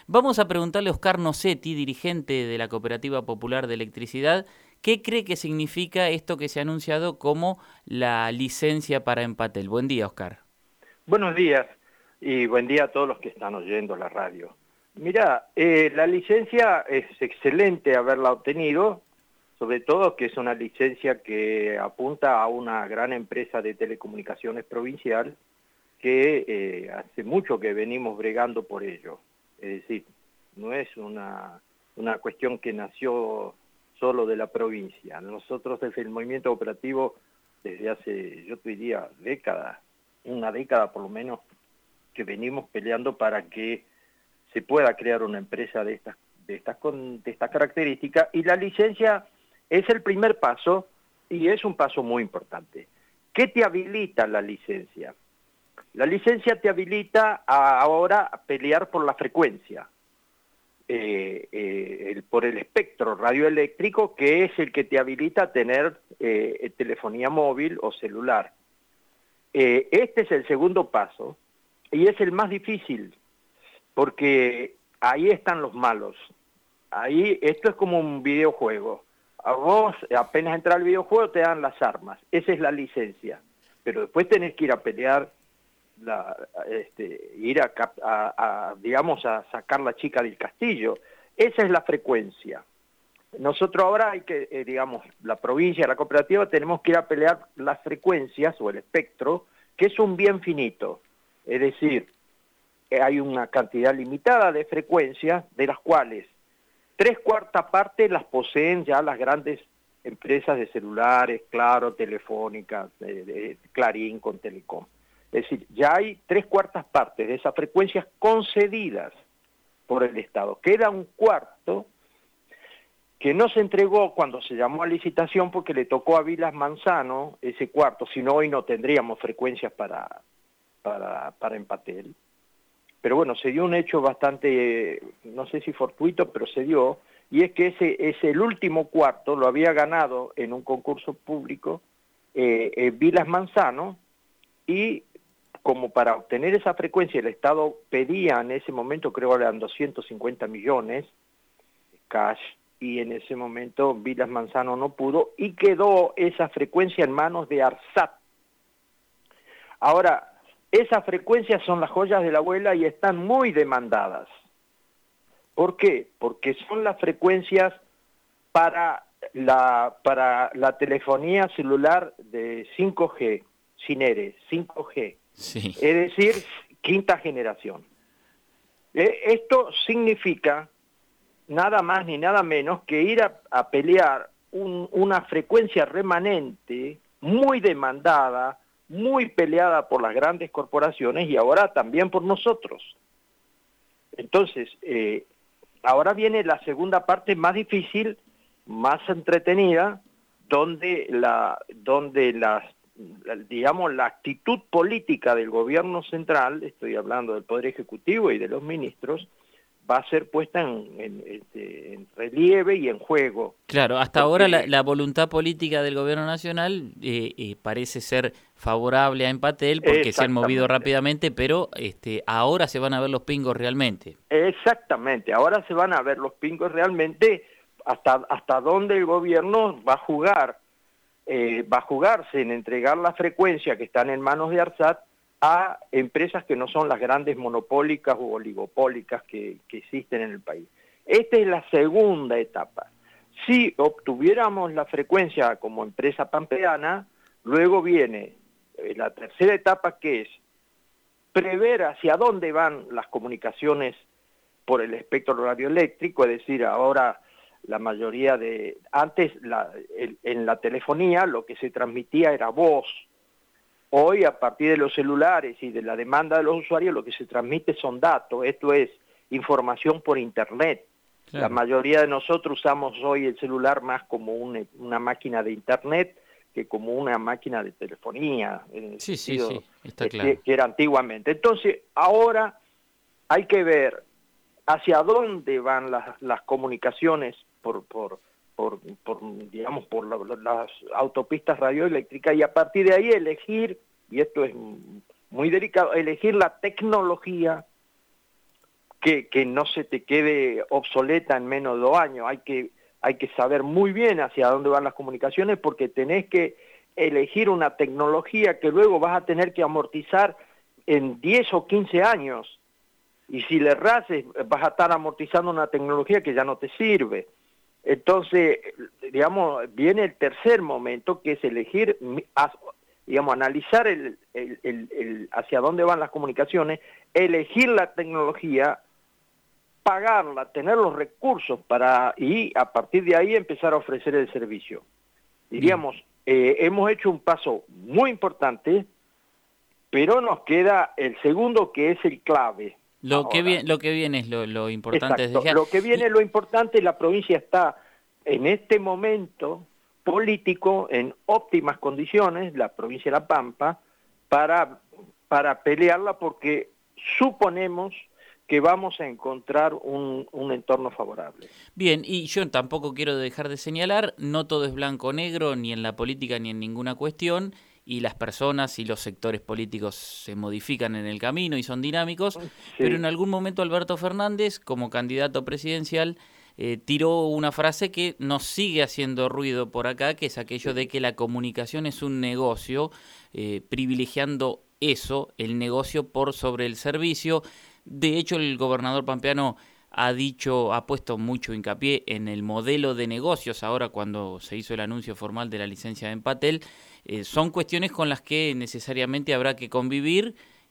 Vamos a preguntarle a Oscar Nocetti, dirigente de la Cooperativa Popular de Electricidad, ¿qué cree que significa esto que se ha anunciado como la licencia para Empatel? Buen día, Oscar. Buenos días y buen día a todos los que están oyendo la radio. Mira, la licencia es excelente haberla obtenido, sobre todo que es una licencia que apunta a una gran empresa de telecomunicaciones provincial que hace mucho que venimos bregando por ello. Es decir, no es una cuestión que nació solo de la provincia. Nosotros desde el movimiento operativo, desde hace, yo te diría, una década por lo menos, que venimos peleando para que se pueda crear una empresa de estas características, y la licencia es el primer paso y es un paso muy importante. ¿Qué te habilita la licencia? La licencia te habilita ahora a pelear por la frecuencia, por el espectro radioeléctrico, que es el que te habilita a tener telefonía móvil o celular. Este es el segundo paso y es el más difícil, porque ahí están los malos. Ahí esto es como un videojuego. A vos apenas entras al videojuego te dan las armas. Esa es la licencia. Pero después tenés que ir a pelear, digamos, a sacar la chica del castillo. Esa es la frecuencia. Nosotros ahora hay que, digamos, la provincia, la cooperativa, tenemos que ir a pelear las frecuencias o el espectro, que es un bien finito. Es decir, hay una cantidad limitada de frecuencias, de las cuales 3/4 partes las poseen ya las grandes empresas de celulares, Claro, Telefónica, Clarín con Telecom. Es decir, ya hay 3/4 partes de esas frecuencias concedidas por el Estado. Queda un cuarto que no se entregó cuando se llamó a licitación porque le tocó a Vilas Manzano ese cuarto, si no hoy no tendríamos frecuencias para Empatel. Pero bueno, se dio un hecho bastante, no sé si fortuito, pero se dio, y es que el último cuarto lo había ganado en un concurso público Vilas Manzano, y como para obtener esa frecuencia el Estado pedía en ese momento, creo que eran 250 millones cash, y en ese momento Vilas Manzano no pudo y quedó esa frecuencia en manos de ARSAT. Ahora, esas frecuencias son las joyas de la abuela y están muy demandadas. ¿Por qué? Porque son las frecuencias para la telefonía celular de 5G, sin ERE, 5G, Sí. es decir, quinta generación. Esto significa nada más ni nada menos que ir a pelear una frecuencia remanente muy demandada, muy peleada por las grandes corporaciones y ahora también por nosotros. Entonces, ahora viene la segunda parte más difícil, más entretenida, donde digamos, la actitud política del gobierno central, estoy hablando del Poder Ejecutivo y de los ministros, va a ser puesta en relieve y en juego. Claro, hasta ahora la voluntad política del gobierno nacional parece ser favorable a Empatel porque se han movido rápidamente, pero ahora se van a ver los pingos realmente. Exactamente, ahora se van a ver los pingos realmente hasta dónde el gobierno va a jugarse en entregar la frecuencia que están en manos de ARSAT a empresas que no son las grandes monopólicas o oligopólicas que existen en el país. Esta es la segunda etapa. Si obtuviéramos la frecuencia como empresa pampeana, luego viene la tercera etapa, que es prever hacia dónde van las comunicaciones por el espectro radioeléctrico, es decir, ahora la mayoría antes en la telefonía lo que se transmitía era voz. Hoy, a partir de los celulares y de la demanda de los usuarios, lo que se transmite son datos, esto es información por Internet. Claro. La mayoría de nosotros usamos hoy el celular más como una máquina de Internet que como una máquina de telefonía, en el sentido está claro. que era antiguamente. Entonces, ahora hay que ver hacia dónde van las comunicaciones digamos, por las autopistas radioeléctricas, y a partir de ahí elegir, y esto es muy delicado, elegir la tecnología que no se te quede obsoleta en menos de 2 años. Hay que saber muy bien hacia dónde van las comunicaciones, porque tenés que elegir una tecnología que luego vas a tener que amortizar en 10 o 15 años. Y si le erras, vas a estar amortizando una tecnología que ya no te sirve. Entonces, digamos, viene el tercer momento, que es elegir, digamos, analizar hacia dónde van las comunicaciones, elegir la tecnología, pagarla, tener los recursos y a partir de ahí empezar a ofrecer el servicio. Diríamos, hemos hecho un paso muy importante, pero nos queda el segundo, que es el clave. Lo que viene es lo importante. Exacto. Lo que viene es lo importante. La provincia está en este momento político en óptimas condiciones, la provincia de La Pampa, para pelearla, porque suponemos que vamos a encontrar un entorno favorable. Bien, y yo tampoco quiero dejar de señalar, no todo es blanco o negro, ni en la política ni en ninguna cuestión, y las personas y los sectores políticos se modifican en el camino y son dinámicos, sí. Pero en algún momento Alberto Fernández, como candidato presidencial, tiró una frase que nos sigue haciendo ruido por acá, que es aquello de que la comunicación es un negocio, privilegiando eso, el negocio por sobre el servicio. De hecho, el gobernador pampeano ha puesto mucho hincapié en el modelo de negocios ahora cuando se hizo el anuncio formal de la licencia de Empatel. Son cuestiones con las que necesariamente habrá que convivir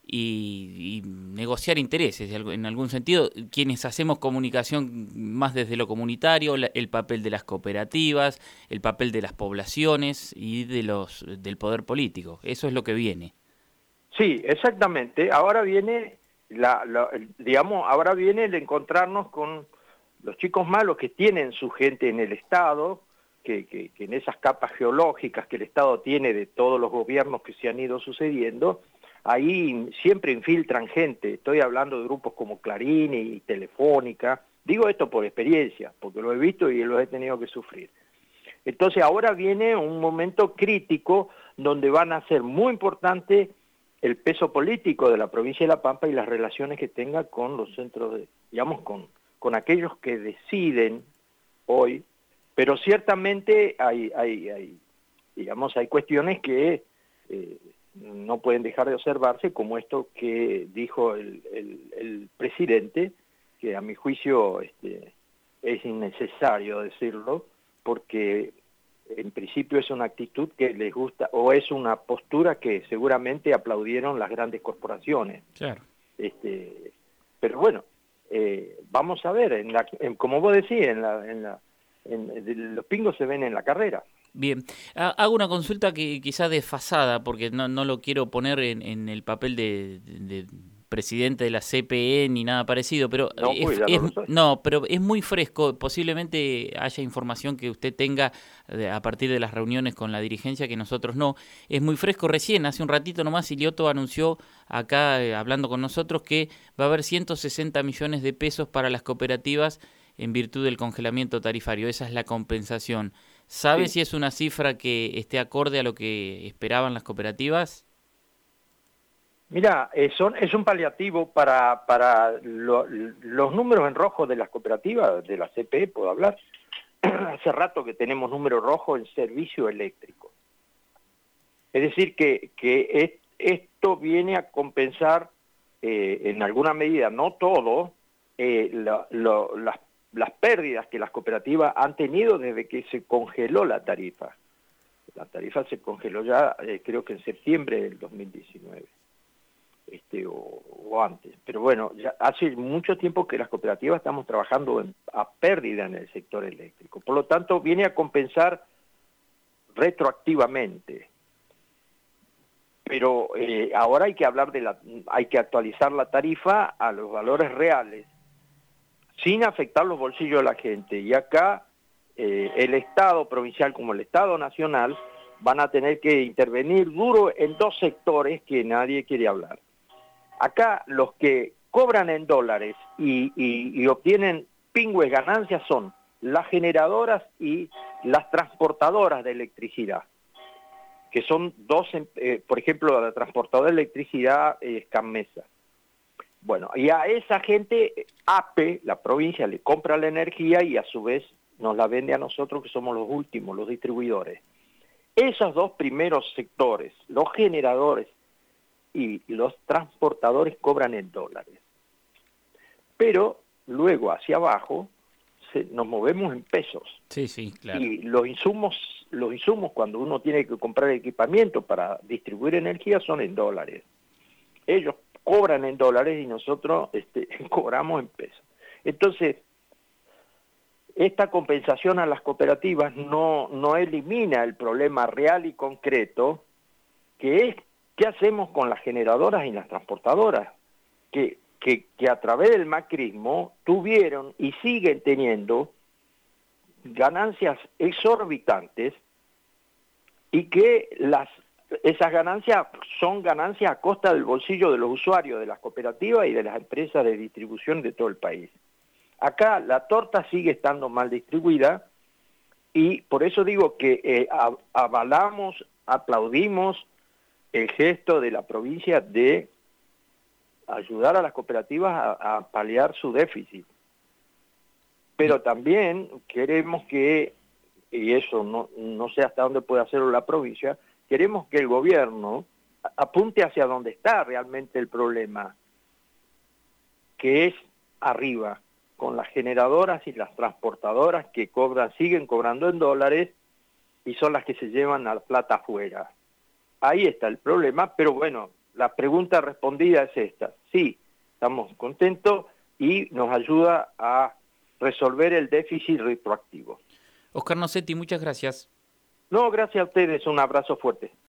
y negociar intereses, en algún sentido. Quienes hacemos comunicación más desde lo comunitario, el papel de las cooperativas, el papel de las poblaciones y del poder político. Eso es lo que viene. Sí, exactamente. Ahora viene ahora viene el encontrarnos con los chicos malos que tienen su gente en el Estado, que en esas capas geológicas que el Estado tiene de todos los gobiernos que se han ido sucediendo, ahí siempre infiltran gente. Estoy hablando de grupos como Clarín y Telefónica. Digo esto por experiencia, porque lo he visto y lo he tenido que sufrir. Entonces ahora viene un momento crítico donde van a ser muy importante el peso político de la provincia de La Pampa y las relaciones que tenga con los centros, digamos, con aquellos que deciden hoy, pero ciertamente hay cuestiones que no pueden dejar de observarse, como esto que dijo el presidente, que a mi juicio es innecesario decirlo, porque en principio es una actitud que les gusta, o es una postura que seguramente aplaudieron las grandes corporaciones. Claro. Pero bueno, vamos a ver, como vos decís, los pingos se ven en la carrera. Bien, hago una consulta que quizá desfasada, porque no lo quiero poner en el papel de presidente de la CPE ni nada parecido, pero pero es muy fresco. Posiblemente haya información que usted tenga a partir de las reuniones con la dirigencia que nosotros no. Es muy fresco. Recién, hace un ratito nomás, Ilioto anunció acá, hablando con nosotros, que va a haber 160 millones de pesos para las cooperativas en virtud del congelamiento tarifario. Esa es la compensación. ¿Sabe si es una cifra que esté acorde a lo que esperaban las cooperativas? Mira, es un paliativo para los números en rojo de las cooperativas, de la CPE, puedo hablar. Hace rato que tenemos números rojos en servicio eléctrico. Es decir, que esto viene a compensar en alguna medida, no todo, las pérdidas que las cooperativas han tenido desde que se congeló la tarifa. La tarifa se congeló ya, creo que en septiembre del 2019. O antes, pero bueno, ya hace mucho tiempo que las cooperativas estamos trabajando a pérdida en el sector eléctrico, por lo tanto viene a compensar retroactivamente, pero ahora hay que hablar hay que actualizar la tarifa a los valores reales, sin afectar los bolsillos de la gente, y acá el Estado provincial como el Estado nacional van a tener que intervenir duro en dos sectores que nadie quiere hablar. Acá los que cobran en dólares y obtienen pingües ganancias son las generadoras y las transportadoras de electricidad, que son dos, por ejemplo, la transportadora de electricidad es Cammesa. Bueno, y a esa gente, APE, la provincia, le compra la energía y a su vez nos la vende a nosotros, que somos los últimos, los distribuidores. Esos dos primeros sectores, los generadores y los transportadores, cobran en dólares. Pero luego hacia abajo nos movemos en pesos. Sí, sí, claro. Y los insumos cuando uno tiene que comprar equipamiento para distribuir energía son en dólares. Ellos cobran en dólares y nosotros cobramos en pesos. Entonces, esta compensación a las cooperativas no elimina el problema real y concreto, que es qué hacemos con las generadoras y las transportadoras, que a través del macrismo tuvieron y siguen teniendo ganancias exorbitantes y que esas ganancias son ganancias a costa del bolsillo de los usuarios, de las cooperativas y de las empresas de distribución de todo el país. Acá la torta sigue estando mal distribuida y por eso digo que aplaudimos el gesto de la provincia de ayudar a las cooperativas a paliar su déficit. Pero también queremos que, y eso no sé hasta dónde puede hacerlo la provincia, queremos que el gobierno apunte hacia donde está realmente el problema, que es arriba, con las generadoras y las transportadoras que siguen cobrando en dólares y son las que se llevan la plata afuera. Ahí está el problema, pero bueno, la pregunta respondida es esta. Sí, estamos contentos y nos ayuda a resolver el déficit retroactivo. Oscar Nocetti, muchas gracias. No, gracias a ustedes, un abrazo fuerte.